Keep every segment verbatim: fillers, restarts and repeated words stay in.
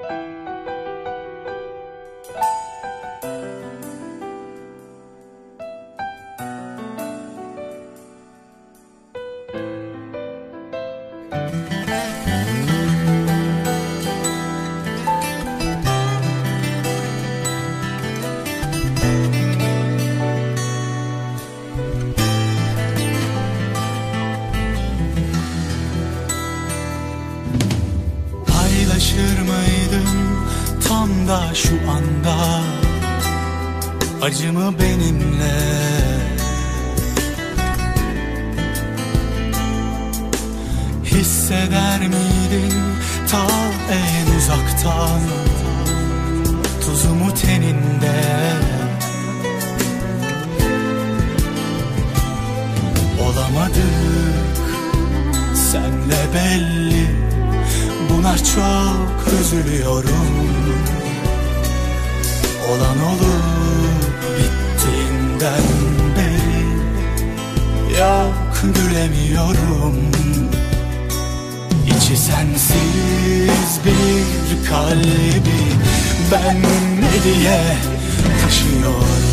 Paylaşır mıydın tam da şu anda acımı benimle? Hisseder miydin ta en uzaktan tuzumu teninde? Olamadık senle belli, buna çok üzülüyorum. Olan olup bittiğinden beri yok gülemiyorum. İçi sensiz bir kalbi ben ne diye taşıyorum.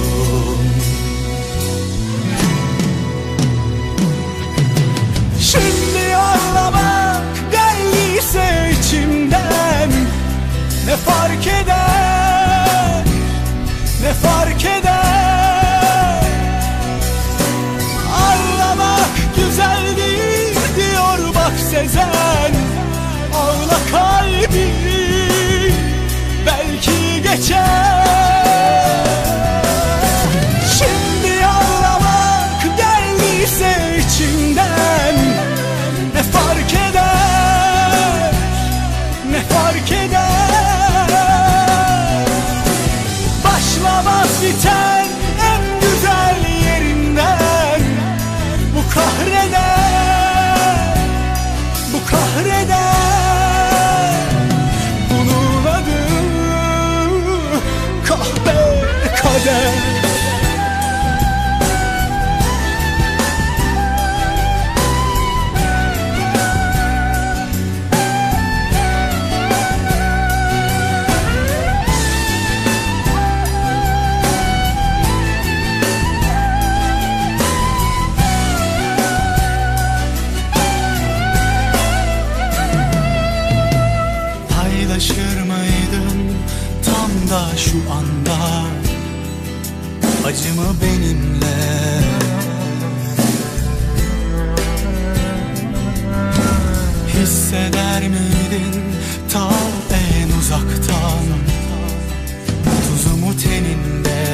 Şimdi ağlamak geldiyse içimden, ne fark eder, ne fark eder? Ağlamak güzel değil diyor bak Sezen. Ağla kalbim, belki geçer. Şimdi ağlamak geldiyse içimden, ne fark eder, ne fark eder? Başlamaz biten en güzel yerinden, bu kahreder, bu kahreder. Bunun adı kahpe kader. Paylaşır mıydın tam da şu anda acımı benimle? Hisseder miydin ta en uzaktan tuzumu teninde?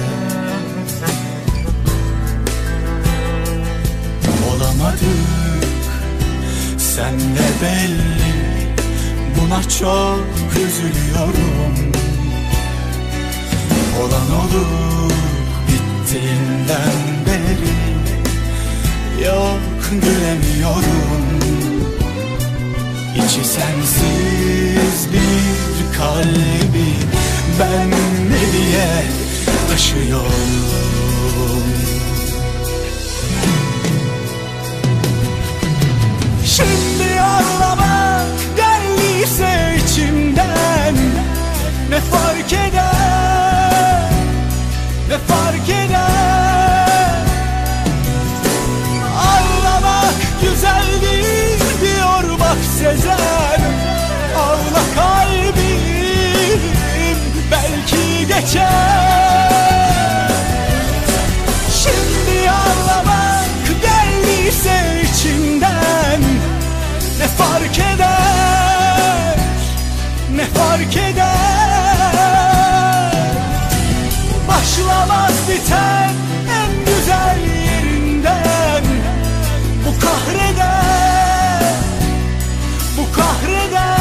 Olamadık senle belli, buna çok üzülüyorum. Olan olup bittiğinden beri yok gülemiyorum. İçi sensiz bir kalbi ben ne diye taşıyorum. Şimdi ağlamak geldiyse içimden, ne fark eder, ne fark eder? Ağlamak güzel değil diyor bak Sezen. Ağla kalbim, belki geçer. Şimdi ağlamak geldiyse içimden, ne fark eder, ne fark eder? Başlamaz biten en güzel yerinden, bu kahreder, bu kahreder.